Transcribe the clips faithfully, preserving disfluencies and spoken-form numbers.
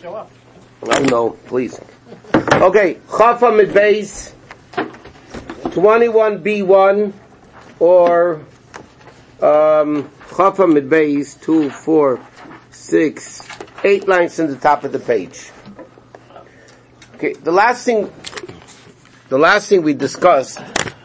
show up. I know, please. Okay, Chafa Midbeis, twenty-one B one, or um, Chafa Midbeis, two, four, six, eight lines in the top of the page. Okay, the last thing, the last thing we discussed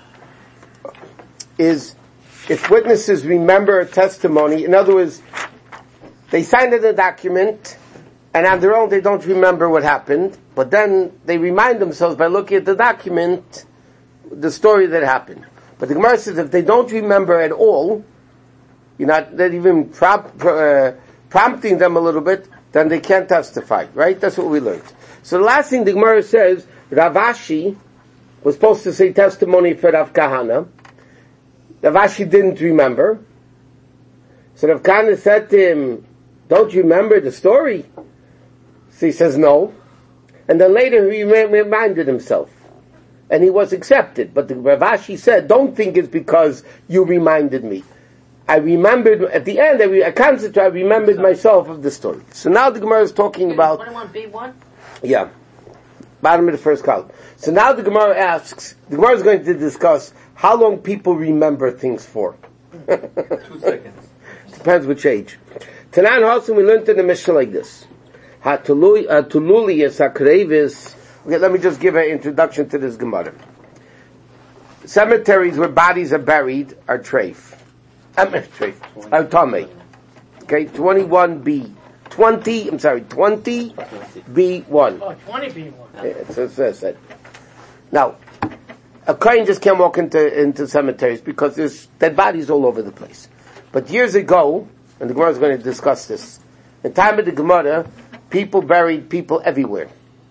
is if witnesses remember a testimony, in other words, they signed a document, and on their own they don't remember what happened, but then they remind themselves by looking at the document, the story that happened. But the Gemara says if they don't remember at all, you're not, not even prompt, uh, prompting them a little bit, then they can't testify, right? That's what we learned. So the last thing the Gemara says, Rav Ashi was supposed to say testimony for Rav Kahana. Rav Ashi didn't remember. So Rav Kahana said to him, don't you remember the story? So he says no. And then later he reminded himself. And he was accepted. But the Rav Ashi said, don't think it's because you reminded me. I remembered, at the end, I, re- I concentrated, I remembered myself of the story. So now the Gemara is talking about... twenty-one B one? Yeah. Bottom of the first column. So now the Gemara asks, the Gemara is going to discuss how long people remember things for. Two seconds. Depends which age. Tanan Hasan, we learned in the Mishnah like this. Hatululi is hakrevis. Okay, let me just give an introduction to this Gemara. Cemeteries where bodies are buried are treif. Um, treif. Are tamei. Okay, twenty-one B. twenty, I'm sorry, twenty B one. Oh, twenty B one. Yeah, so it says that. Now, a kohen just can't walk into, into cemeteries because there's dead bodies all over the place. But years ago, and the Gemara is going to discuss this, in time of the Gemara, people buried people everywhere.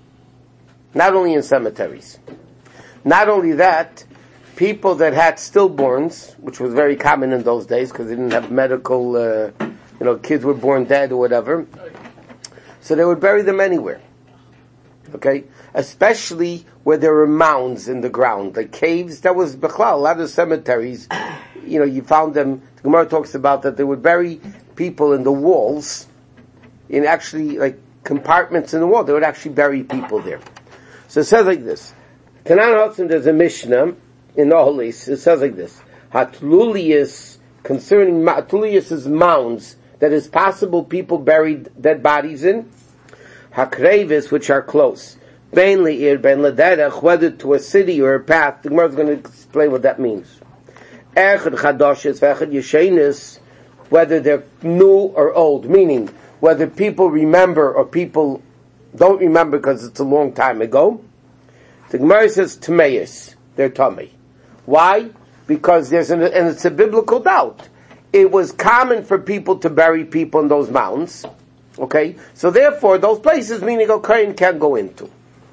Not only in cemeteries. Not only that, people that had stillborns, which was very common in those days because they didn't have medical, uh, you know, kids were born dead or whatever, so they would bury them anywhere. Okay? Especially where there were mounds in the ground, like caves. That was Bechlal, a lot of cemeteries, you know, you found them, the Gemara talks about that they would bury people in the walls, in actually like compartments in the wall. They would actually bury people there. So it says like this. Tanan Hudson, there's a Mishnah in Oholis. It says like this. Hatlulius, concerning Hatlulius is mounds that is possible people buried dead bodies in. Hakrevis, which are close. Ben Le'ir, Ben L'derech, whether to a city or a path. The Gemara is going to explain what that means. Echad Chadoshes, Echad Yeshenis, whether they're new or old, meaning whether people remember or people don't remember because it's a long time ago. The Gemara says Tameis, they're tummy. Why? Because there's an, and it's a biblical doubt. It was common for people to bury people in those mounds. Okay? So therefore, those places, meaning a kohen can't go into.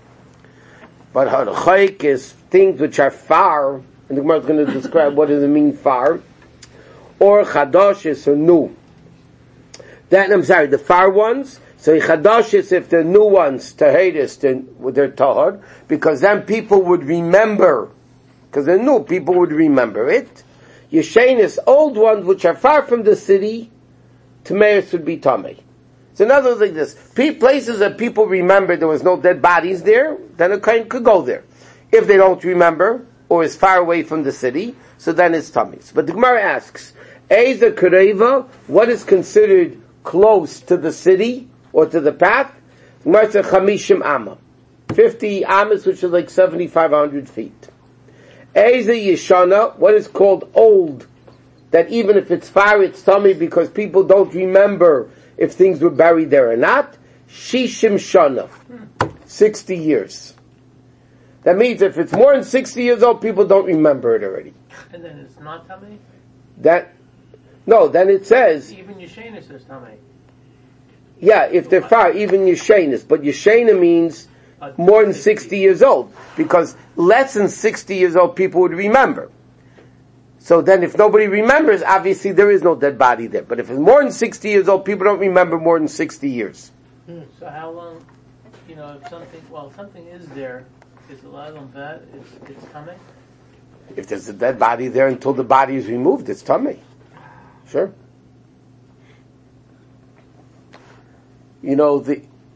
But Harachaik is things which are far, and the Gemara is going to describe what does it mean far, or Chadosh is or new. That, I'm sorry, the far ones, so Chadosh is if they're new ones, Tahiris, then they're Tahar, because then people would remember, because they're new, people would remember it. Yeshain is old ones which are far from the city, Tameis would be Tamei. So in other words like this, places that people remember there was no dead bodies there, then a kohen could go there. If they don't remember, or is far away from the city, so then it's Tameis. But the Gemara asks, Eza Kareva, what is considered close to the city, or to the path? The Gemara says Chamishim Amma. fifty Amas, which is like seventy-five hundred feet. Eza Yeshana, what is called old, that even if it's far, it's tummy because people don't remember if things were buried there or not. Shishim Shana, sixty years. That means if it's more than sixty years old, people don't remember it already. And then it's not tummy? That, no, then it says... Even Yeshenis is tummy. Yeah, if they're far, even Yeshenis. But Yeshena means more than sixty years old. Because less than sixty years old, people would remember. So then if nobody remembers, obviously there is no dead body there. But if it's more than sixty years old, people don't remember more than sixty years. Hmm. So how long, you know, if something, well, something is there, is a lot of that, it's, it's coming? If there's a dead body there until the body is removed, it's tummy. Sure. You know, the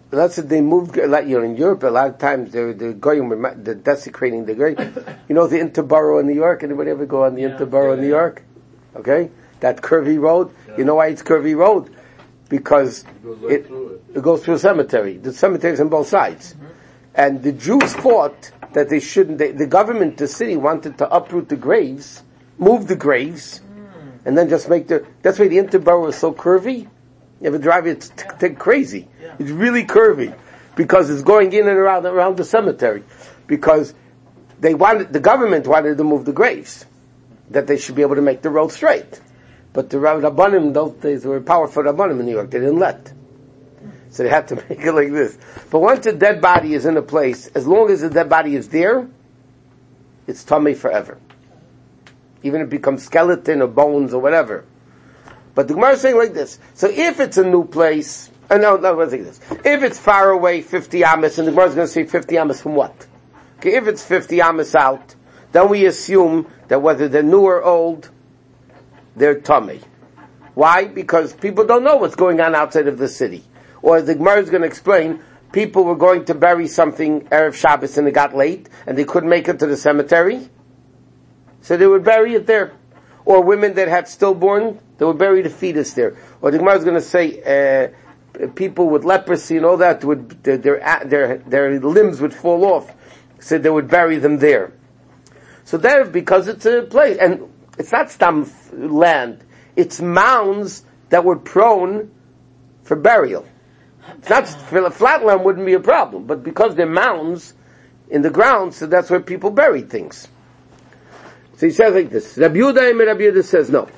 That's what they moved. Like, you know, in Europe, a lot of times they're they're going, they're desecrating the grave. You know the Interborough in New York. Anybody ever go on the Yeah. Interborough in New York? Okay, that curvy road. Yeah. You know why it's curvy road? Because It goes right it through it. it goes through a cemetery. The cemetery is on both sides, and the Jews fought that they shouldn't. They, the government, the city, wanted to uproot the graves, move the graves, and then just make the. That's why the Interborough is so curvy. You ever drive it? It's t- t- crazy. Yeah. It's really curvy because it's going in and around around the cemetery. Because they wanted, the government wanted to move the graves, that they should be able to make the road straight. But the Rabbanim in those days were powerful Rabbanim in New York. They didn't let. So they had to make it like this. But once a dead body is in a place, as long as the dead body is there, it's tummy forever. Even if it becomes skeleton or bones or whatever. But the Gemara is saying like this. So if it's a new place, uh, no, no, let's say this. If it's far away, fifty amas, and the Gemara is going to say fifty amas from what? Okay, if it's fifty amas out, then we assume that whether they're new or old, they're tummy. Why? Because people don't know what's going on outside of the city. Or as the Gemara is going to explain, people were going to bury something Erev Shabbos and it got late, and they couldn't make it to the cemetery, so they would bury it there. Or women that had stillborn, they would bury the fetus there. Or the Gemara is going to say, uh, people with leprosy and all that would, their, their, their, their limbs would fall off, so they would bury them there. So there, because it's a place, and it's not stam land, it's mounds that were prone for burial. It's not, flat land wouldn't be a problem, but because they're mounds in the ground, so that's where people bury things. So he says like this. Rabbi Yehuda and Rabbi Yehuda says no.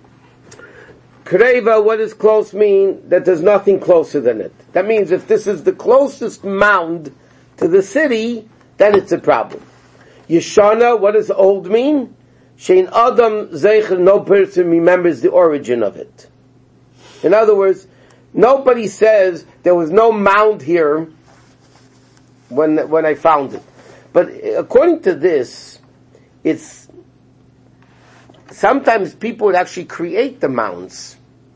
Kreva, what does close mean? That there's nothing closer than it. That means if this is the closest mound to the city, then it's a problem. Yeshana, what does old mean? Shein Adam Zeicher, no person remembers the origin of it. In other words, nobody says there was no mound here when when I found it. But according to this, it's sometimes people would actually create the mounds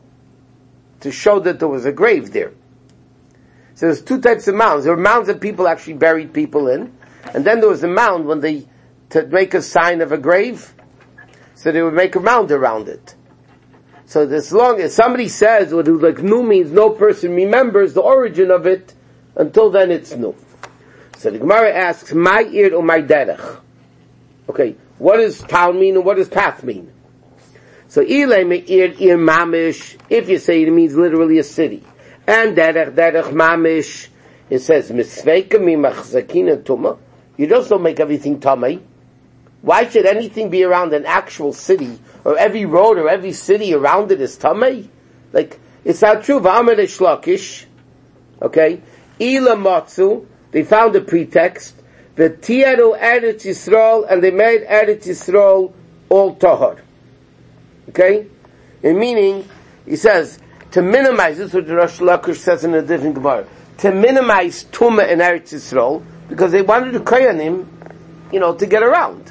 to show that there was a grave there. So there's two types of mounds. There were mounds that people actually buried people in, and then there was a mound when they, to make a sign of a grave, so they would make a mound around it. So as long as somebody says what like new means no person remembers the origin of it, until then it's new. So the Gemara asks, my ir or my derech? Okay, what does town mean and what does path mean? So ilay me ir ir mamish, if you say it means literally a city. And derech derech mamish, it says misveika mi machzakina tuma. You just don't make everything tamei. Why should anything be around an actual city, or every road or every city around it is tamei? Like, it's not true. V'amar shlakish, okay? Ila matzu, they found a pretext. V'tiaru Eretz Yisrael, and they made Eretz Yisrael all tahor. Okay? In meaning, he says, to minimize, this is what the Rosh Lakish says in a different Gemara, to minimize Tumah in Eretz Yisrael, because they wanted to Koyanim, you know, to get around.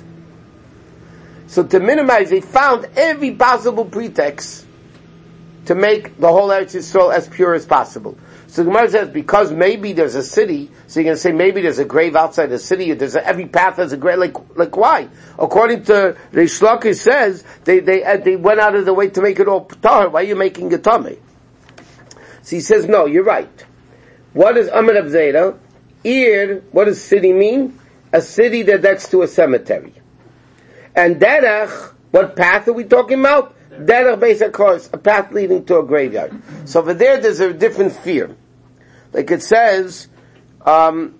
So to minimize, they found every possible pretext to make the whole Eretz Yisrael as pure as possible. So the Gemara says, because maybe there's a city, so you're going to say maybe there's a grave outside the city, or there's a, every path has a grave, like, like why? According to Reish Lakish says, they, they, uh, they went out of the way to make it all tahor. Why are you making it tamei? So he says, no, you're right. What is Amar of Zera? Ir, what does city mean? A city that next to a cemetery. And derech, what path are we talking about? Derech Beis HaKos, a path leading to a graveyard. So over there, there's a different fear. Like it says, um,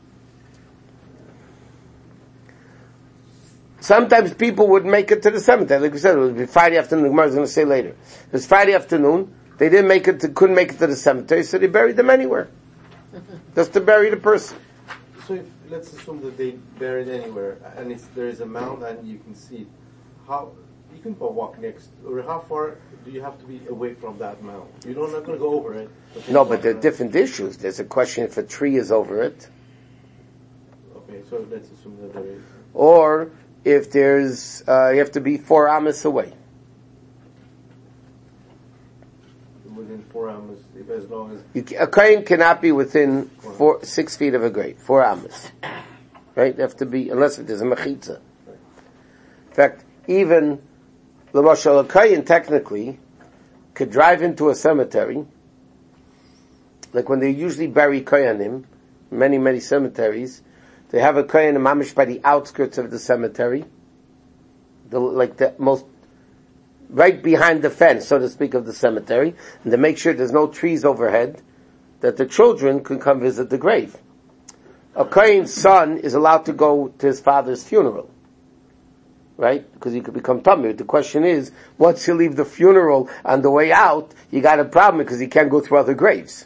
sometimes people would make it to the cemetery. Like we said, it would be Friday afternoon. The Gemara is going to say later. It was Friday afternoon. They didn't make it, to, couldn't make it to the cemetery, so they buried them anywhere, just to bury the person. So if, let's assume that they buried anywhere, and it's, there is a mound and you can see it. How you can walk next, or how far do you have to be away from that mound? You're not going to go over it. But No, but there are different issues. There's a question if a tree is over it, Okay, so let's assume that there is. or if there's, uh, you have to be four amas away. Within within four amos, if as long as You, ca- a kohen cannot be within four, six feet of a grave, four amos. Right? They have to be, unless it is a mechitza. In fact, even the Mashal a kohen technically could drive into a cemetery, like when they usually bury kohanim, many, many cemeteries, they have a kohen mamish by the outskirts of the cemetery, the, like the most, right behind the fence, so to speak, of the cemetery, and to make sure there's no trees overhead, that the children can come visit the grave. A kohen's son is allowed to go to his father's funeral, right? Because he could become tamir. The question is, once you leave the funeral on the way out, you got a problem because you can't go through other graves.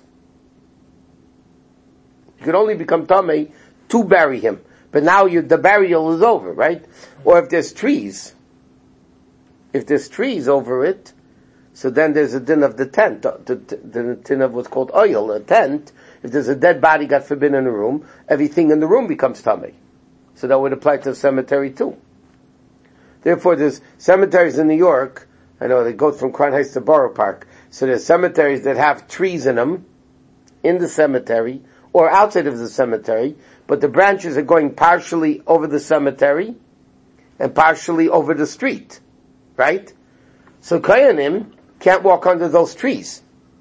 You can only become tamir to bury him, but now you, the burial is over, right? Or if there's trees, if there's trees over it, so then there's a din of the tent, the, the, the din of what's called oil, a tent. If there's a dead body, God forbid, in a room, everything in the room becomes tamei. So that would apply to the cemetery too. Therefore, there's cemeteries in New York, I know they go from Crown Heights to Borough Park, so there's cemeteries that have trees in them, in the cemetery, or outside of the cemetery, but the branches are going partially over the cemetery, and partially over the street. Right? So kohanim can't walk under those trees.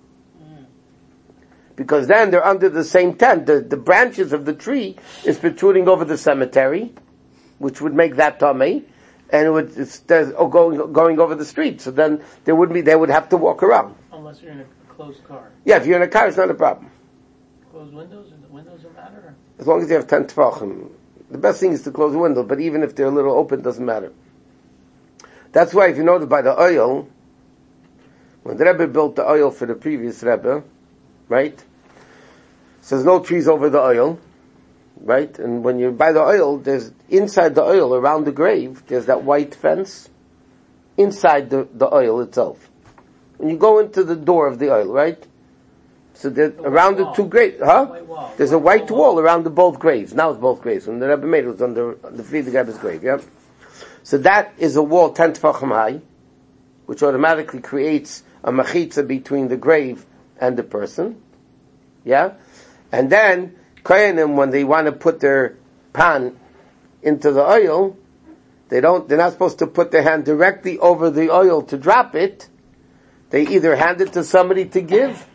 Because then they're under the same tent. The, the branches of the tree is protruding over the cemetery, which would make that tamei, and it would, it's, there's, oh, going, going over the street. So then there would be, they would have to walk around. Unless you're in a closed car. Yeah, if you're in a car, it's not a problem. Closed windows? The windows don't matter? As long as you have ten tefachim. The best thing is to close the window, but even if they're a little open, it doesn't matter. That's why if you notice by the oil, when the Rebbe built the oil for the previous Rebbe, right? So there's no trees over the oil, right? And when you buy the oil, there's, inside the oil, around the grave, there's that white fence, inside the, the oil itself. When you go into the door of the oil, right? So there, around the two graves, huh? White There's a white wall around the both graves. Now it's both graves. When the Rebbe made it, it was on the, the Friedrich Rebbe's grave, yeah? So that is a wall ten tefachim high, which automatically creates a mechitza between the grave and the person. Yeah? And then, kohanim, when they want to put their pan into the oil, they don't, they're not supposed to put their hand directly over the oil to drop it. They either hand it to somebody to give,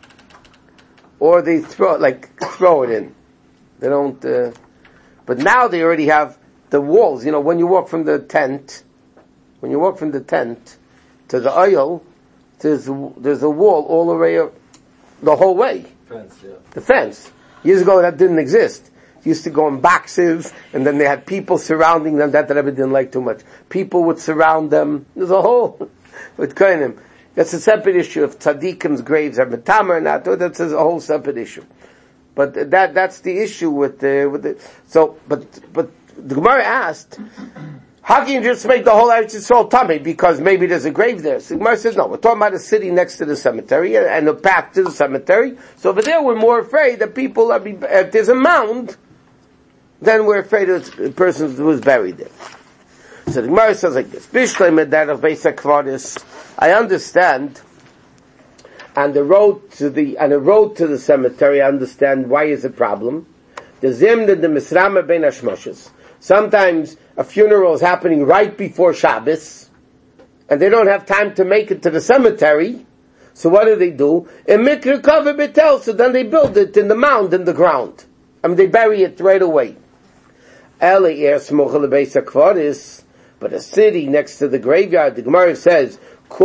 or they throw, like, throw it in. They don't, uh, but now they already have the walls. You know, when you walk from the tent, when you walk from the tent to the oil, there's a, there's a wall all the way up, the whole way. fence, yeah. The fence. Years ago that didn't exist. It used to go in boxes, and then they had people surrounding them. That the Rebbe didn't like too much. People would surround them. There's a whole, with kohanim. That's a separate issue. If tzaddikim's graves are metamer or not, that's a whole separate issue. But that, that's the issue with the, with the, so, but, but, the Gemara asked, how can you just make the whole Eretz Yisrael tamei because maybe there's a grave there? So the Gemara says, no, we're talking about a city next to the cemetery and a path to the cemetery. So over there we're more afraid that people are, be, if there's a mound, then we're afraid of the person who was buried there. So the Gemara says like this, Bishleim that of Beis HaKvaris, I understand, on the road to the, on the road to the cemetery, I understand why is a problem. The Zimna, the Misrama Ben Hashmoshes. Sometimes a funeral is happening right before Shabbos, and they don't have time to make it to the cemetery. So what do they do? A mikra cover betel. So then they build it in the mound in the ground. I mean, they bury it right away. But a city next to the graveyard, the Gemara says,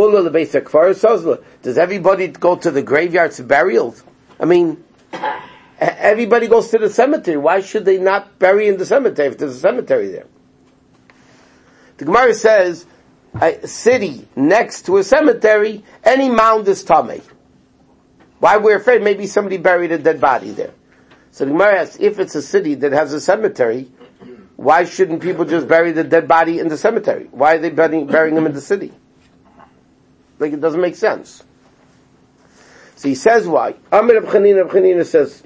does everybody go to the graveyards for burials? I mean, everybody goes to the cemetery. Why should they not bury in the cemetery if there's a cemetery there? The Gemara says, a city next to a cemetery, any mound is tamei. Why we're afraid maybe somebody buried a dead body there. So the Gemara asks, if it's a city that has a cemetery, why shouldn't people just bury the dead body in the cemetery? Why are they burying, burying him in the city? Like, it doesn't make sense. So he says why. Amir Reb Chanina, Reb Chanina says,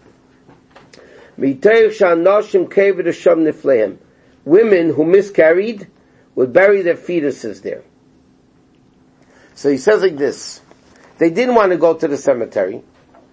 women who miscarried would bury their fetuses there. So he says like this, they didn't want to go to the cemetery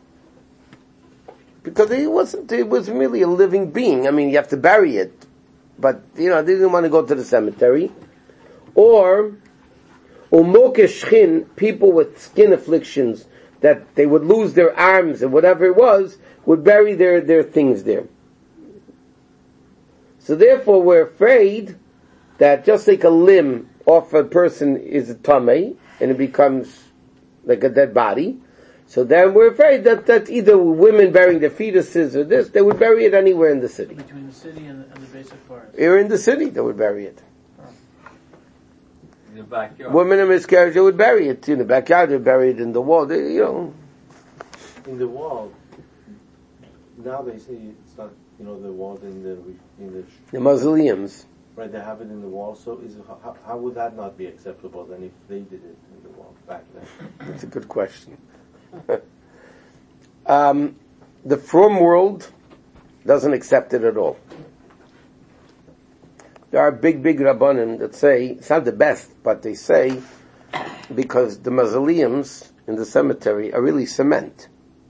because it wasn't, it was really a living being. I mean, you have to bury it, but, you know, they didn't want to go to the cemetery. Or, umokeshchin, people with skin afflictions, that they would lose their arms and whatever it was, would bury their, their things there. So therefore we're afraid that just like a limb off a person is a tamei, and it becomes like a dead body, so then we're afraid that, that either women burying their fetuses or this, they would bury it anywhere in the city. Between the city and the, and the basic forest. Here in the city, they would bury it. In the backyard. Women in miscarriage, they would bury it in the backyard, they would bury it in the wall, they, you know. In the wall, now they say it's not, you know, the wall in the, in the, The mausoleums. right, they have it in the wall, so is, how, how would that not be acceptable then if they did it in the wall back then? That's a good question. um, the frum world doesn't accept it at all. There are big, big rabbanim that say, it's not the best, but they say, because the mausoleums in the cemetery are really cement.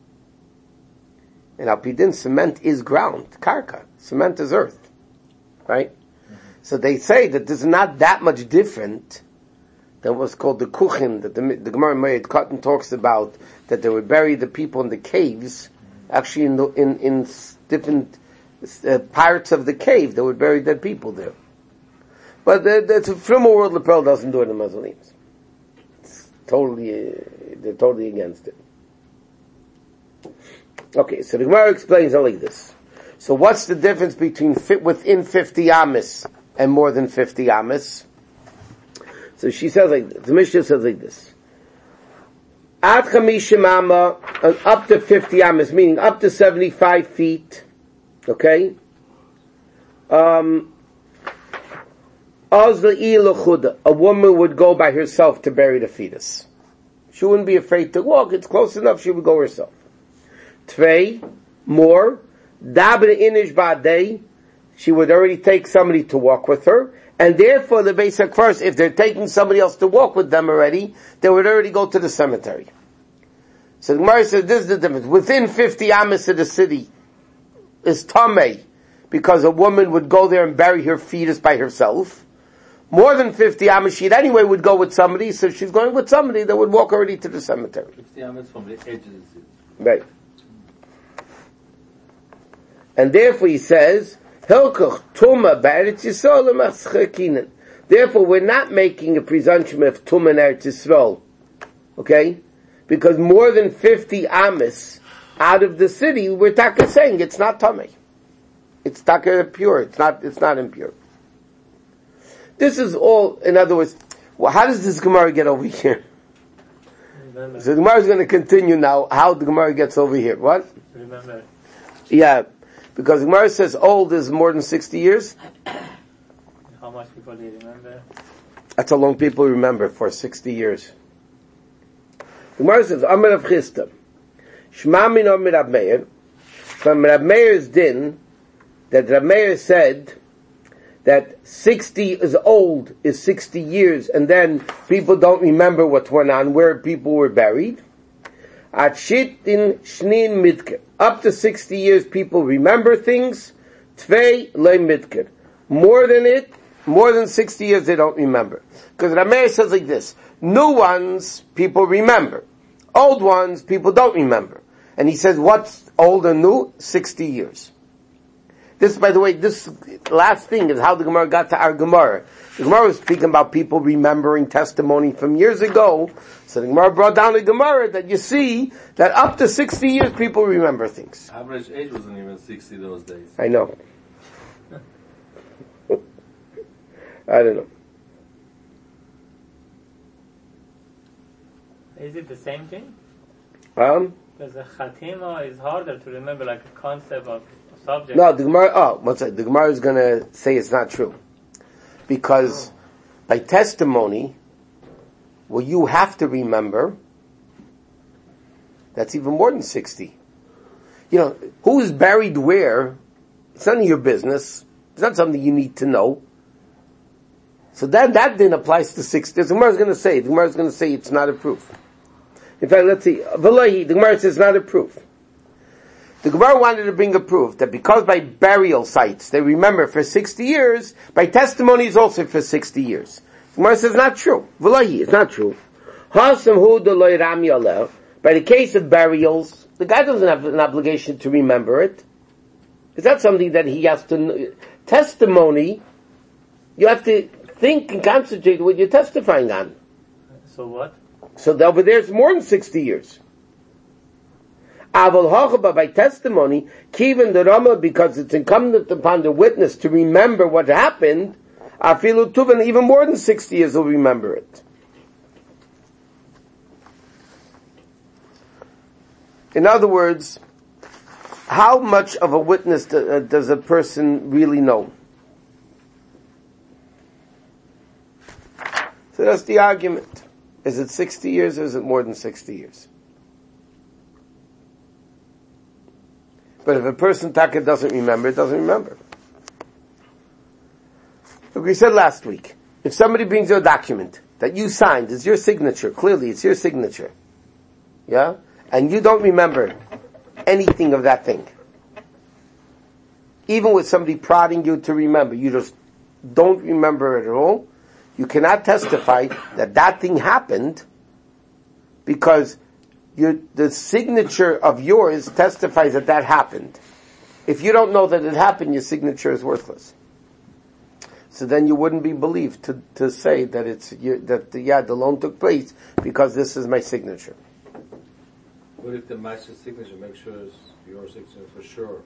And Alpidin, cement is ground, karka. Cement is earth. Right? Mm-hmm. So they say that this is not that much different than what's called the kuchen, that the, the Gemara Moed Katan talks about, that they would bury the people in the caves, actually in the, in, in different uh, parts of the cave, they would bury dead people there. But the, the, the Frumo world, Lepel doesn't do it in mausoleums. It's totally, uh, they're totally against it. Okay, so the Gemara explains it like this. So what's the difference between fit within fifty amis and more than fifty amis? So she says like this. The Mishnah says like this. Ad chamishim amma, up to fifty amis, meaning up to seventy-five feet. Okay? Um, a woman would go by herself to bury the fetus. She wouldn't be afraid to walk. It's close enough. She would go herself. Tvei, more, daber inish ba'adei, she would already take somebody to walk with her, and therefore the basic first, if they're taking somebody else to walk with them already, they would already go to the cemetery. So the Gemara says this is the difference. Within fifty amis of the city is tamei, because a woman would go there and bury her fetus by herself. More than fifty amis, she anyway would go with somebody, so she's going with somebody that would walk already to the cemetery. fifty amis from the edge of the city. Right. And therefore he says, Hilkuch Tuma B'Eretz Yisrael L'Maschekinen. Therefore we're not making a presumption of Tuma in Eretz Yisrael. Okay? Because more than fifty amis out of the city, we're taka saying it's not Tamei. It's taka pure. It's not, it's not impure. This is all, in other words, well, how does this Gemara get over here? Remember. So the Gemara is going to continue now, how the Gemara gets over here. What? Remember. Yeah. Because the Gemara says old is more than sixty years. How much people do you remember? That's how long people remember, for sixty years. The Gemara says, Amar Rav Chisda, Shema min Amar Rab Meir, from Rab Meir's din, that Rab Meir said that sixty is old, is sixty years, and then people don't remember what went on, where people were buried. At Shitin Shnin Midker. Up to sixty years people remember things. Tvei Le Midker. More than it, more than sixty years they don't remember. Because Rameir says like this, new ones people remember. Old ones people don't remember. And he says what's old and new? sixty years. This, by the way, this last thing is how the Gemara got to our Gemara. The Gemara was speaking about people remembering testimony from years ago. So the Gemara brought down a Gemara that you see that up to sixty years people remember things. Average age wasn't even sixty those days. I know. I don't know. Is it the same thing? Um, Because the Chatima is harder to remember, like a concept of a subject. no, the Gemara, oh, what's that? The Gemara is going to say it's not true. Because by testimony, well, you have to remember, that's even more than sixty. You know, who's buried where, it's none of your business. It's not something you need to know. So that, that then applies to sixty. The Gemara is going to say, the Gemara is going to say it's not a proof. In fact, let's see. V'lohi, the Gemara says not a proof. The Gemara wanted to bring a proof that because by burial sites they remember for sixty years, by testimonies also for sixty years. The Gemara says not true. V'lohi, it's not true. Hasam hu d'lo rami aleh. By the case of burials, the guy doesn't have an obligation to remember it. It's not something that he has to... Testimony, you have to think and concentrate what you're testifying on. So what? So that over there it's more than sixty years. Aval hachaba, by testimony, kiven the Rama, because it's incumbent upon the witness to remember what happened, afilu tuvan, even more than sixty years will remember it. In other words, how much of a witness do, uh, does a person really know? So that's the argument. Is it sixty years or is it more than sixty years? But if a person taka doesn't remember, it doesn't remember. Like we said last week, if somebody brings you a document that you signed, it's your signature, clearly it's your signature, yeah? And you don't remember anything of that thing. Even with somebody prodding you to remember, you just don't remember it at all. You cannot testify that that thing happened because you, the signature of yours testifies that that happened. If you don't know that it happened, your signature is worthless. So then you wouldn't be believed to, to say that it's your, that the, yeah, the loan took place because this is my signature. What if the matches signature makes sure it's your signature for sure?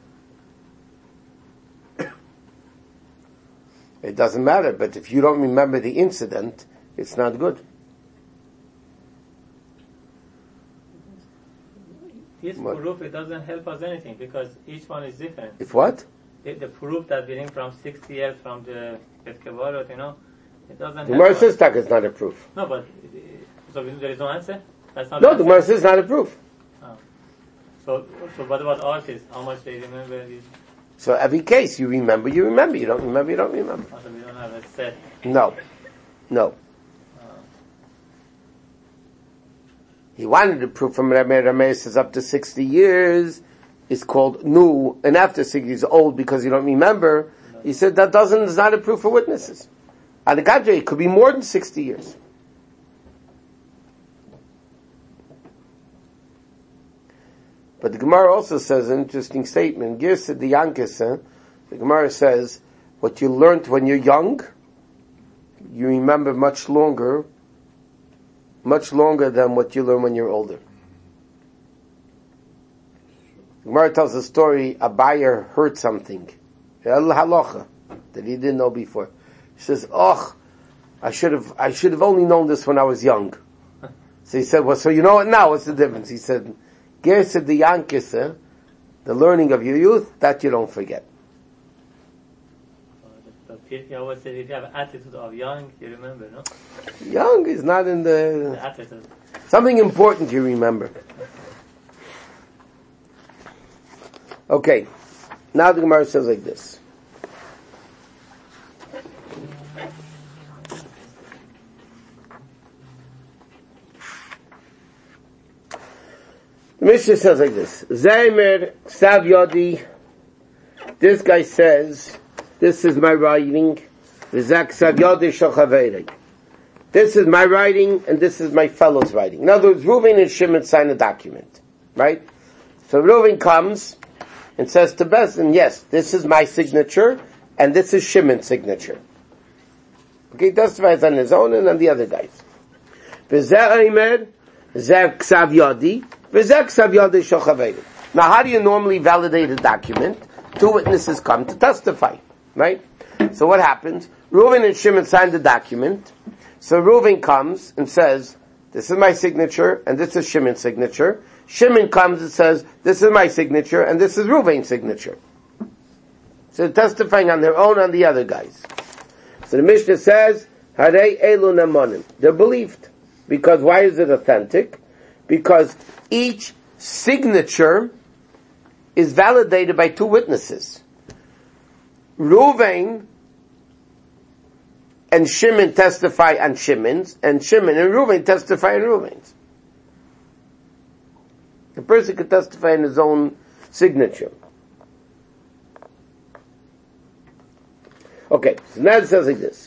It doesn't matter, but if you don't remember the incident, it's not good. This What? proof, it doesn't help us anything because each one is different. If what? The, the proof that we bring from sixty years from the Ketkevarot, you know, it doesn't The help Gemara us. says tak is not a proof. No, but, uh, so there is no answer? That's not No, the the answer? Gemara says not a proof. Oh. So, so what about artists? How much they remember this? So every case, you remember, you remember. You don't remember, you don't remember. Also, we don't have a set. No. No. Uh, He wanted to prove from Rameh. Rameh says up to sixty years is called new, and after sixty years old because you don't remember. He said that doesn't, is not a proof for witnesses. On the contrary, it could be more than sixty years. But the Gemara also says an interesting statement. Girsa the Yankesa, the Gemara says, what you learned when you're young, you remember much longer, much longer than what you learn when you're older. The Gemara tells a story, a buyer heard something, halacha, that he didn't know before. He says, oh, I should have, I should have only known this when I was young. So he said, well, so you know it now, what's the difference? He said, Gersa the Yankisa, the learning of your youth, that you don't forget. But Pirkei always said if you have attitude of young, you remember, no? Young is not in The the... attitude. Something important you remember. Okay, now the Gemara says like this. The Mishnah says like this. Zaymer Ksav Yodi. This guy says, this is my writing. V'zak Ksav Yodi Shochaveri. This is my writing, and this is my fellow's writing. In other words, Reuven and Shimon sign a document. Right? So Reuven comes and says to Bezdin, yes, this is my signature, and this is Shimon's signature. Okay, he testifies on his own and on the other guys. V'zaymer Zak Ksav Yodi. Now, how do you normally validate a document? Two witnesses come to testify, right? So what happens? Reuven and Shimon sign the document. So Reuven comes and says, this is my signature, and this is Shimon's signature. Shimon comes and says, this is my signature, and this is Reuven's signature. So they're testifying on their own, on the other guys. So the Mishnah says, Harei elu nemonim. They're believed. Because why is it authentic? Because each signature is validated by two witnesses. Reuven and Shimon testify on Shimon's, and Shimon and Reuven testify on Reuven's. person could testify in his own signature. Okay, so now it says like this.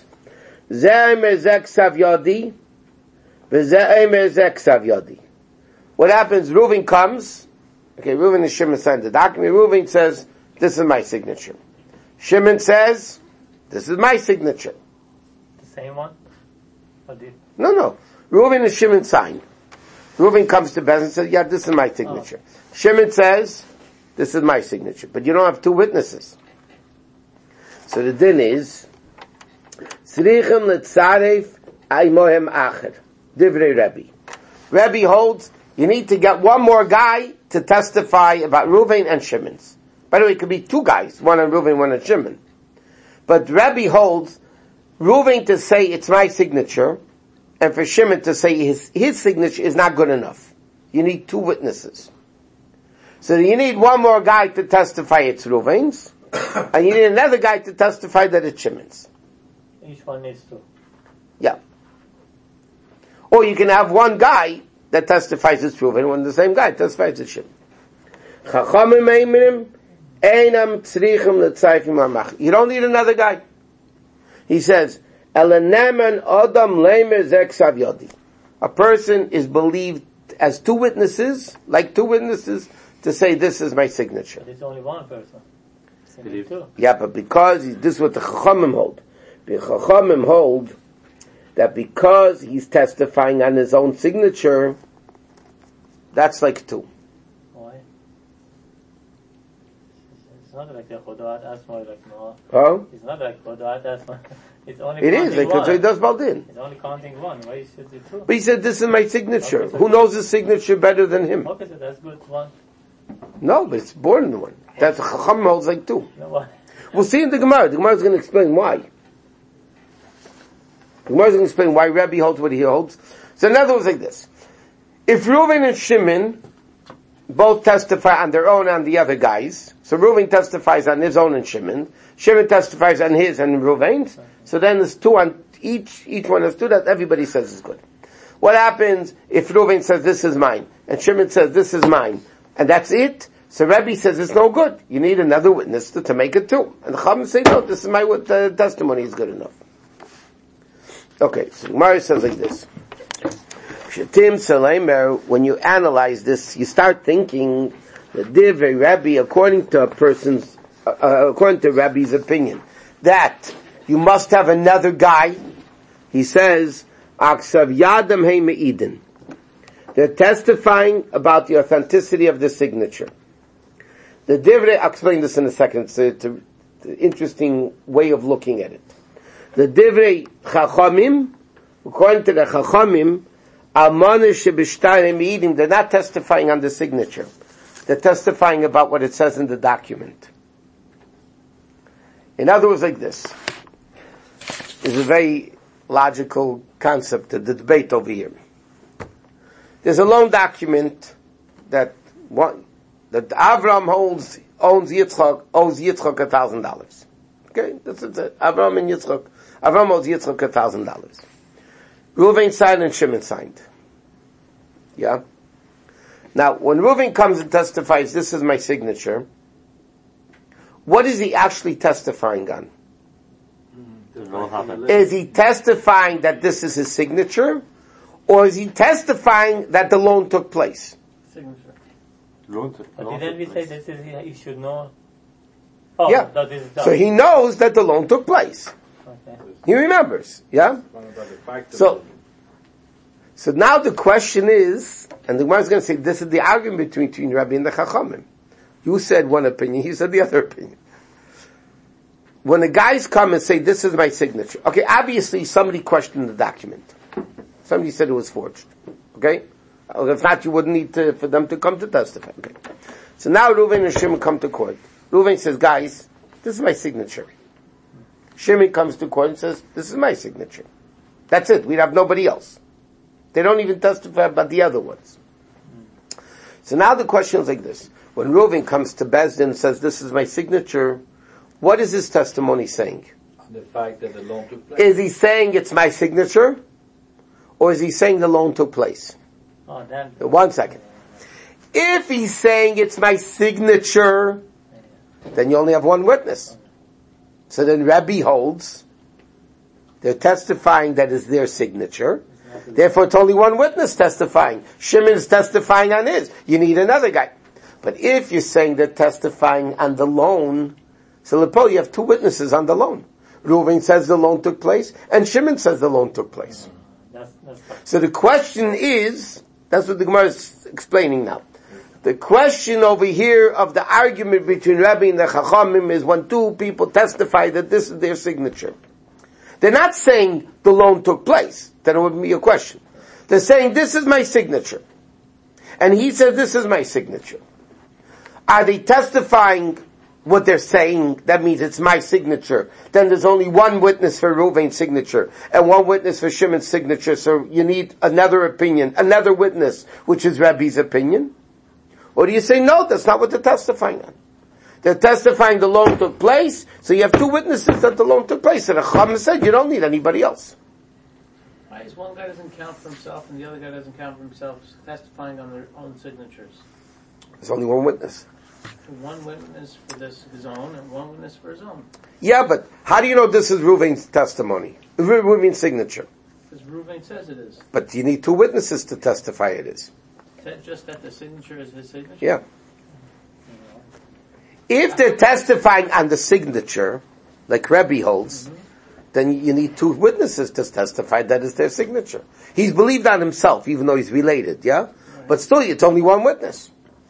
What happens, Reuven comes, okay, Reuven and Shimon sign the document, Reuven says, this is my signature. Shimon says, this is my signature. The same one? Or did... No, no. Reuven and Shimon sign. Reuven comes to Bez and says, yeah, this is my signature. Oh. Shimon says, this is my signature. But you don't have two witnesses. So the din is, Tzrichem letzaref aimohem acher. Divrei Rebbe. Rebbe holds, you need to get one more guy to testify about Reuven and Shimon's. By the way, it could be two guys, one on Reuven, one on Shimon. But Rebbe holds, Reuven to say it's my signature, and for Shimon to say his, his signature is not good enough. You need two witnesses. So you need one more guy to testify it's Reuven's, and you need another guy to testify that it's Shimon's. Each one needs two. Yeah. Or you can have one guy that testifies it's Reuven, when the same guy testifies it's Shimon. You don't need another guy. He says, a person is believed as two witnesses, like two witnesses, to say this is my signature. But it's only one person. Two. Yeah, but because he, this is what the Chachamim hold. The Chachamim hold that because he's testifying on his own signature, that's like two. Why? It's not like the Chodat Asma, like Noah. Huh? It's not like Chodat Asma. It's only it counting is, like, one. so he does Baldin. It's only counting one. Why you should do two? But he said, this is my signature. Okay, so who knows his signature better than him? Okay, so that's good. One. No, but it's more than one. That's Chacham holds like two. No, why? We'll see in the Gemara. The Gemara is going to explain why. The Gemara is going to explain why Rebbe holds what he holds. So in other words, like this. If Reuven and Shimon both testify on their own and the other guys, so Reuven testifies on his own and Shimon, Shimon testifies on his and Reuven's, so then there's two on each, each one has two that everybody says is good. What happens if Reuven says this is mine, and Shimon says this is mine, and that's it? So Rebbe says it's no good. You need another witness to, to make it two. And the Chachamim say, no, this is my uh, testimony is good enough. Okay, so Gemara says like this. Shetim Salemer, when you analyze this, you start thinking that Divrei Rebbe, according to a person's, uh, according to Rebbe's opinion, that you must have another guy. He says, Aksav Yadam Hei Me'idin. They're testifying about the authenticity of the signature. The Divrei, I'll explain this in a second, it's, a, it's an interesting way of looking at it. The Divrei Chachamim, according to the Chachamim, they're not testifying on the signature. They're testifying about what it says in the document. In other words, like this. There's a very logical concept, the debate over here. There's a loan document that one, that Avram holds, owns Yitzchak, owes Yitzchak a thousand dollars. Okay? This is it. Avram and Yitzchak. Avram owes Yitzchak a thousand dollars. Reuven signed and Shimon signed. Yeah? Now, when Reuven comes and testifies, this is my signature, what is he actually testifying on? Mm-hmm. Is he testifying that this is his signature? Or is he testifying that the loan took place? Signature. Loan took, But loan didn't we took say place. this is, he should know? Oh, Yeah. no, this is done. So he knows that the loan took place. Okay. He remembers. Yeah? So, so now the question is, and the Gemara is going to say, this is the argument between, between Rabbi and the Chachamim. You said one opinion, he said the other opinion. When the guys come and say, this is my signature, okay, obviously somebody questioned the document. Somebody said it was forged. Okay? If not, you wouldn't need to, for them to come to testify. Okay. So now Reuven and Shimon come to court. Reuven says, guys, this is my signature. Shimon comes to court and says, this is my signature. That's it. We have nobody else. They don't even testify about the other ones. So now the question is like this. When Reuven comes to Bezdin and says, this is my signature, what is his testimony saying? The fact that the loan took place. Is he saying it's my signature? Or is he saying the loan took place? Oh, then. One second. If he's saying it's my signature, then you only have one witness. So then Rabbi holds, they're testifying that it's their signature. Therefore it's only one witness testifying. Shimon's testifying on his. You need another guy. But if you're saying they're testifying on the loan, so Lepo, you have two witnesses on the loan. Reuven says the loan took place, and Shimon says the loan took place. That's, that's So the question is, that's what the Gemara is explaining now. The question over here of the argument between Rabbi and the Chachamim is when two people testify that this is their signature. They're not saying the loan took place. Then it wouldn't be a question. They're saying this is my signature. And he says this is my signature. Are they testifying what they're saying? That means it's my signature. Then there's only one witness for Reuven's signature and one witness for Shimon's signature. So you need another opinion, another witness, which is Rabbi's opinion. Or do you say, no, that's not what they're testifying on. They're testifying the loan took place, so you have two witnesses that the loan took place. And the Chacham said, you don't need anybody else. Why is one guy doesn't count for himself and the other guy doesn't count for himself, testifying on their own signatures? There's only one witness. One witness for this, his own, and one witness for his own. Yeah, but how do you know this is Reuven's testimony? Reuven's signature. Because Reuven says it is. But you need two witnesses to testify it is. Is that just that the signature is his signature? Yeah. If they're testifying on the signature, like Rebbe holds, mm-hmm. then you need two witnesses to testify that is their signature. He's believed on himself, even though he's related, yeah? Right. But still, it's only one witness.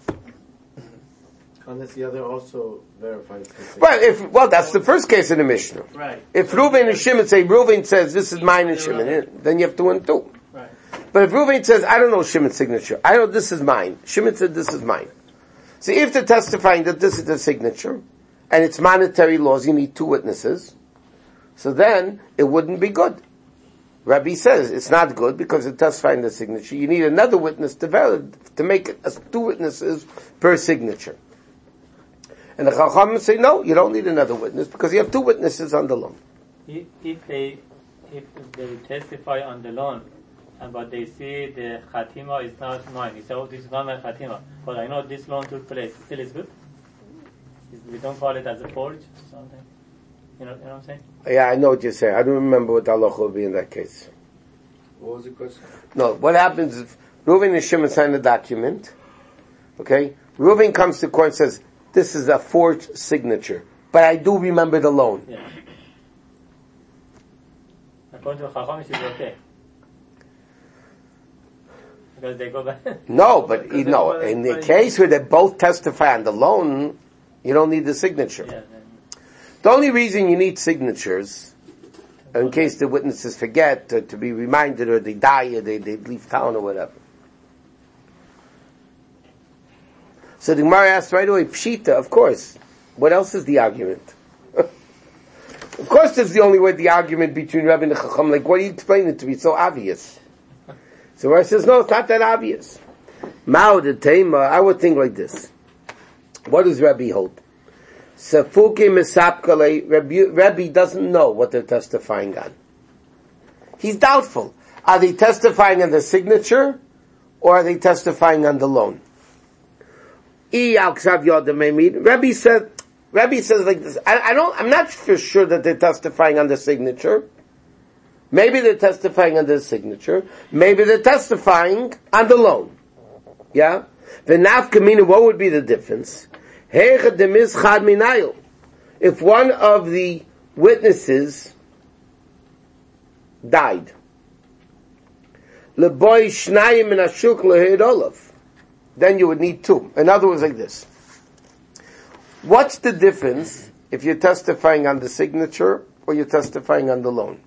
Unless the other also verifies. Right, if, well, that's the first case in the Mishnah. Right. If Reuven and Shimon say, Reuven says, this is mine and Shimon, then you have two and two. Right. But if Reuven says, I don't know Shimon's signature, I know this is mine, Shimon said this is mine. So if they're testifying that this is the signature, and it's monetary laws, you need two witnesses, so then it wouldn't be good. Rabbi says it's not good because they're testifying the signature. You need another witness to valid, to make it as two witnesses per signature. And the Chachamim say, no, you don't need another witness because you have two witnesses on the loan. If, if they if they testify on the loan, and but they say the Khatima is not mine, they say, oh, this is not my Khatima, but I know this loan took place, still is good? We don't call it as a forge or something? You know, you know what I'm saying? Yeah, I know what you're saying. I don't remember what the halacha will be in that case. What was the question? No, what happens if Reuven and Shimon sign a document, okay? Reuven comes to court and says, this is a forged signature, but I do remember the loan. Yeah. According to Chacham, it's okay. Because they go back. No, but you know, in the case where they both testify on the loan, you don't need the signature. Yeah, the only reason you need signatures, in case the witnesses forget, or to be reminded, or they die, or they, they leave town, or whatever. So the Gemara asks right away, Pshita, of course. What else is the argument? Of course that's the only way the argument between Rabbi and the Chacham. Like, what do you explain it to be? It's so obvious. So Gemara says, no, it's not that obvious. Mao the Tema, I would think like this. What does Rabbi hold? Safuki Mesapkale, Rabbi, Rabbi doesn't know what they're testifying on. He's doubtful. Are they testifying on the signature, or are they testifying on the loan? Rabbi said, Rabbi says like this, I, I don't, I'm not for sure that they're testifying on the signature. Maybe they're testifying on the signature. Maybe they're testifying on the loan. Yeah? The nafkamina, what would be the difference? If one of the witnesses died, then you would need two. In other words, like this. What's the difference if you're testifying on the signature or you're testifying on the loan?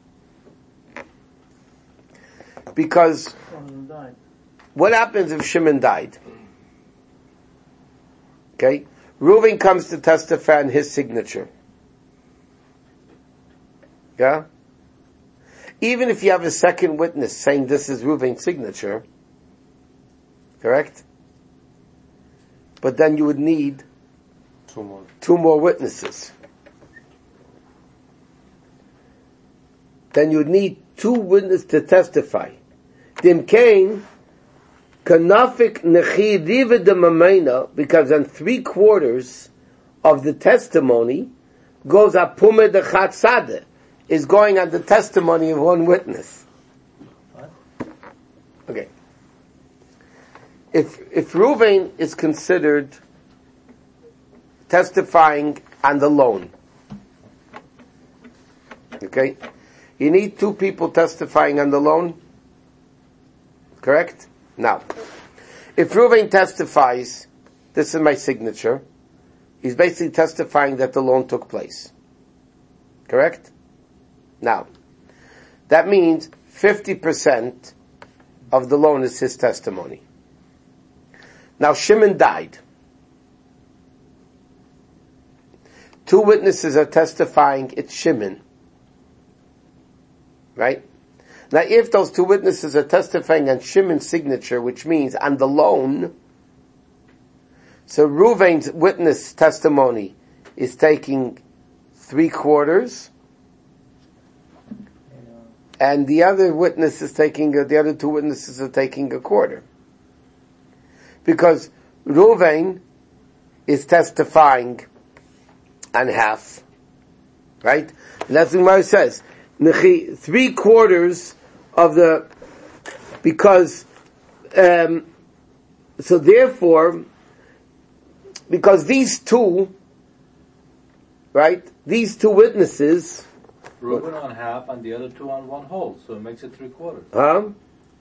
Because what happens if Shimon died? Okay? Reuven comes to testify on his signature. Yeah? Even if you have a second witness saying this is Reuven's signature, correct? But then you would need two more, two more witnesses. Then you would need two witnesses to testify. Dim Kain, Kanafik nechi riva de mamena, because on three quarters of the testimony goes apume de chatzade, is going on the testimony of one witness. What? Okay. If if Reuven is considered testifying on the loan, okay, you need two people testifying on the loan, correct? Now, if Reuven testifies, this is my signature, he's basically testifying that the loan took place, correct? Now, that means fifty percent of the loan is his testimony. Now, Shimon died. Two witnesses are testifying it's Shimon. Right? Now, if those two witnesses are testifying on Shimon's signature, which means on the loan, so Reuven's witness testimony is taking three quarters, and the other witness is taking, the other two witnesses are taking a quarter. Because Reuven is testifying on half. Right? And that's what Gemara says. Three quarters of the, because, um, so therefore, because these two, right, these two witnesses, Reuben on half and the other two on one whole, so it makes it three quarters. huh?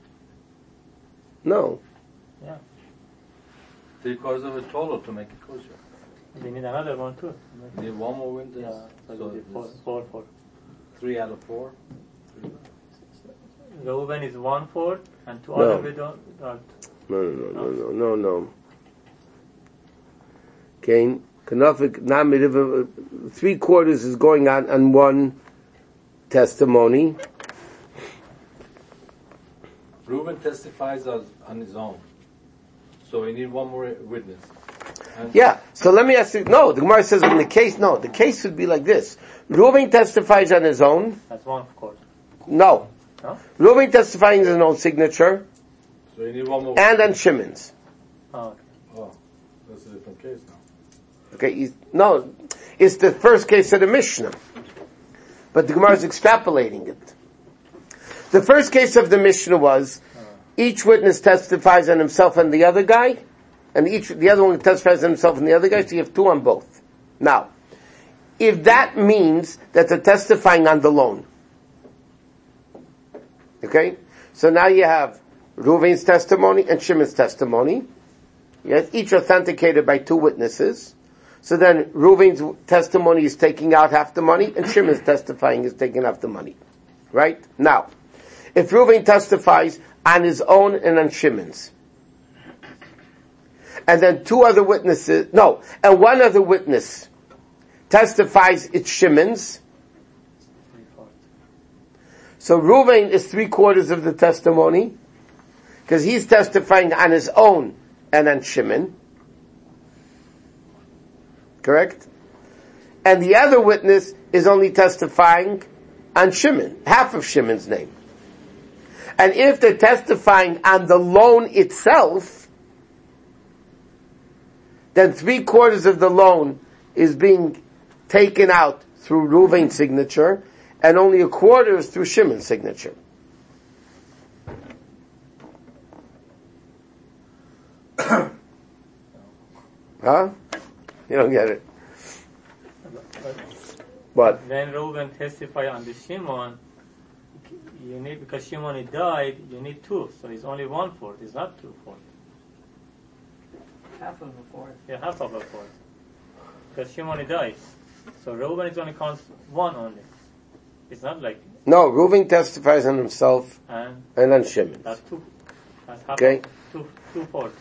No. Yeah. Three quarters of a total to make it kosher. We need another one too. You need one more witness. Yeah, so, so it'll be four, it's four, four. three out of four. Reuben is one fourth, and two No. other we don't. don't. No, no, no, no, no, no. Okay, Kanafik, Namid, three quarters is going on on one testimony. Reuben testifies as, on his own, so we need one more witness. And Yeah, so let me ask you, no, the Gemara says in the case, no, the case would be like this. Reuven testifies on his own. That's one, of course. No. No? Reuven testifying his own signature, So you need one more. and on Shimon's. Oh, okay. Oh, that's a different case now. Okay, he's, no, it's the first case of the Mishnah. But the Gemara is extrapolating it. The first case of the Mishnah was, each witness testifies on himself and the other guy, and each, the other one testifies on himself and the other guy, so you have two on both. Now, if that means that they're testifying on the loan, okay? So now you have Reuven's testimony and Shimon's testimony, yes, each authenticated by two witnesses. So then Reuven's testimony is taking out half the money, and Shimon's testifying is taking half the money. Right? Now, if Reuven testifies on his own and on Shimon's, and then two other witnesses, no, and one other witness testifies it's Shimon's, so Reuven is three quarters of the testimony, because he's testifying on his own and on Shimon. Correct? And the other witness is only testifying on Shimon, half of Shimon's name. And if they're testifying on the loan itself, then three quarters of the loan is being taken out through Reuven's signature, and only a quarter is through Shimon's signature. Huh? You don't get it. What? When Reuben testify on the Shimon, you need, because Shimon died, you need two, so it's only one fourth, it's not two fourth. Half of a fourth. Yeah, half of a fourth. Because Shimon died. So Reuben is only counts one only. It's not like, No, Reuven testifies on himself and and on Shimon. that's two. That's half Okay. of, two, two fourths.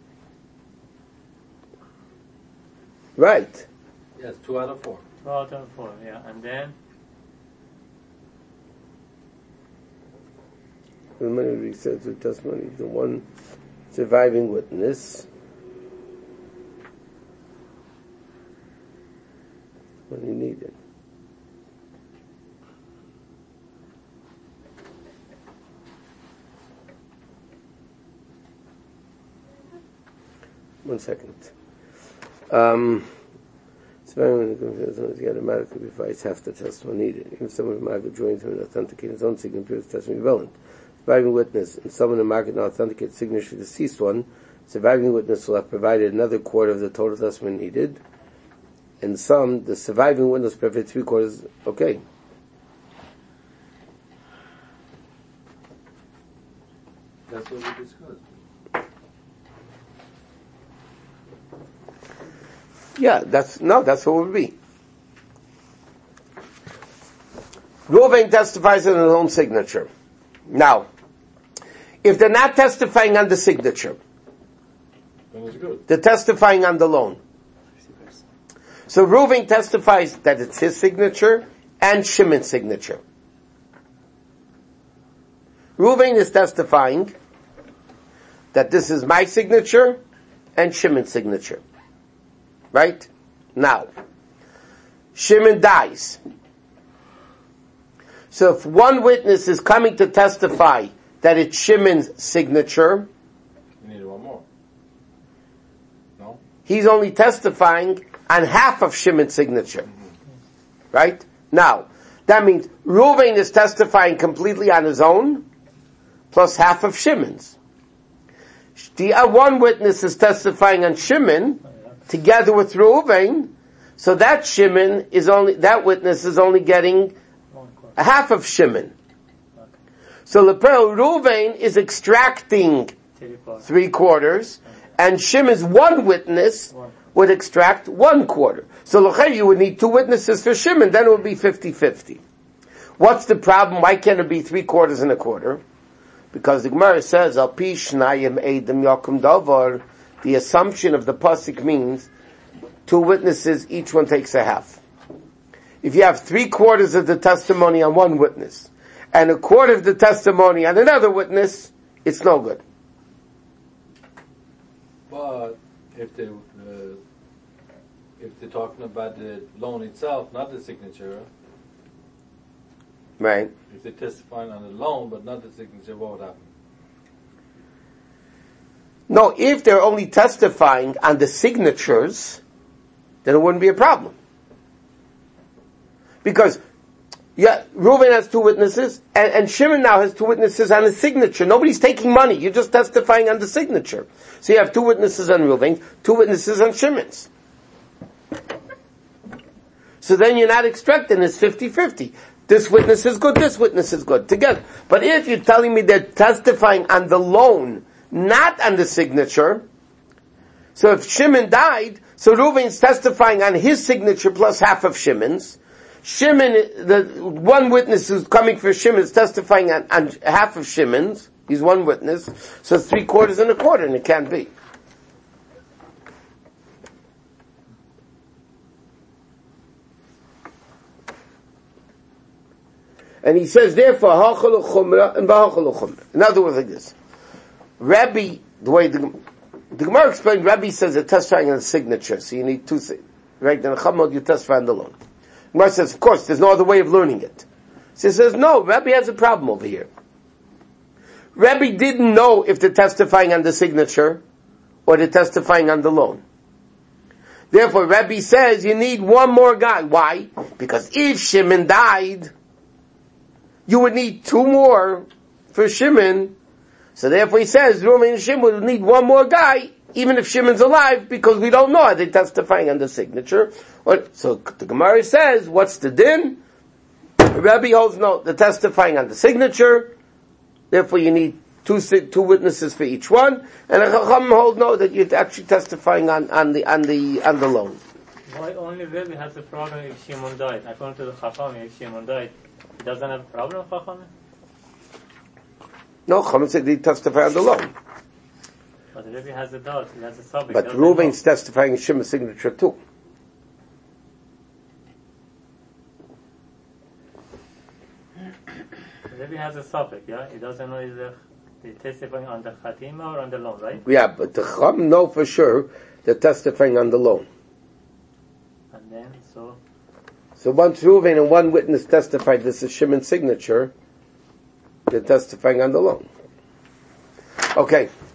Right. Yes, two out of four. Two out of four, yeah. And then, The money says the testimony of the one surviving witness. What do you need it? One second. Um, the automatically provides half the testimony needed. Even someone who might joins him and authenticate his own signature is testimony relevant. Surviving witness and someone who might not authenticate the signature of the deceased one, surviving witness will have provided another quarter of the total testimony needed. And some, the surviving witness provided three quarters. Okay. That's what we discussed. Yeah, that's, no, that's what it would be. Reuven testifies on his own signature. Now, if they're not testifying on the signature, Then it's good. they're testifying on the loan. So Reuven testifies that it's his signature and Shimon's signature. Reuven is testifying that this is my signature and Shimon's signature. Right? Now, Shimon dies. So if one witness is coming to testify that it's Shimon's signature, You need one more. No? he's only testifying on half of Shimon's signature. Right? Now, that means Reuven is testifying completely on his own, plus half of Shimon's. The uh, one witness is testifying on Shimon, together with Reuven, so that Shimon is only, that witness is only getting a half of Shimon. So Lepel, Reuven is extracting three quarters, and Shimon's one witness would extract one quarter. So L'chei, you would need two witnesses for Shimon, then it would be fifty-fifty. What's the problem? Why can't it be three quarters and a quarter? Because the Gemara says, Al pi shnayim eidim yakum davar, the assumption of the pasuk means two witnesses, each one takes a half. If you have three quarters of the testimony on one witness, and a quarter of the testimony on another witness, it's no good. But if they uh, if they're talking about the loan itself, not the signature, Right? if they're testifying on the loan but not the signature, what would happen? No, if they're only testifying on the signatures, then it wouldn't be a problem. Because, yeah, Reuven has two witnesses, and, and Shimon now has two witnesses on the signature. Nobody's taking money, you're just testifying on the signature. So you have two witnesses on Reuven, two witnesses on Shimon's. So then you're not extracting, it's fifty-fifty. This witness is good, this witness is good, together. But if you're telling me they're testifying on the loan, not on the signature, so if Shimon died, so Reuven's testifying on his signature plus half of Shimon's. Shimon, the one witness who's coming for Shimon is testifying on, on half of Shimon's. He's one witness, so it's three quarters and a quarter, and it can't be. And he says, therefore, hachal chumra and bahachal chumra. In other words, like this. Rabbi, the way the, the Gemara explained, Rabbi says they're testifying on the signature, so you need two things. Right? Then Chamod, you testify on the loan. Gemara says, of course, there's no other way of learning it. So he says, no, Rabbi has a problem over here. Rabbi didn't know if they're testifying on the signature or they're testifying on the loan. Therefore, Rabbi says you need one more guy. Why? Because if Shimon died, you would need two more for Shimon. So therefore he says, Reuven and Shimon would need one more guy, even if Shimon's alive, because we don't know, are they testifying on the signature? Or, so the Gemara says, what's the din? Rabbi holds no, they're testifying on the signature, therefore you need two two witnesses for each one, and a Chacham holds no, that you're actually testifying on, on the on the on the loan. Why only Rabbi has a problem if Shimon died? According to the Chacham, if Shimon died, he doesn't have a problem, Chacham? No, Chacham said they testify on the loan. But Rabbi has a doubt, he has a subject. But Reuven's testifying in Shimon's signature too. Rabbi has a subject, yeah? He doesn't know if they're testifying on the Khatima or on the loan, right? Yeah, but the Chacham know for sure they're testifying on the loan. And then, so... So once Reuven and one witness testified this is Shimon's signature, they're testifying on the loan. Okay.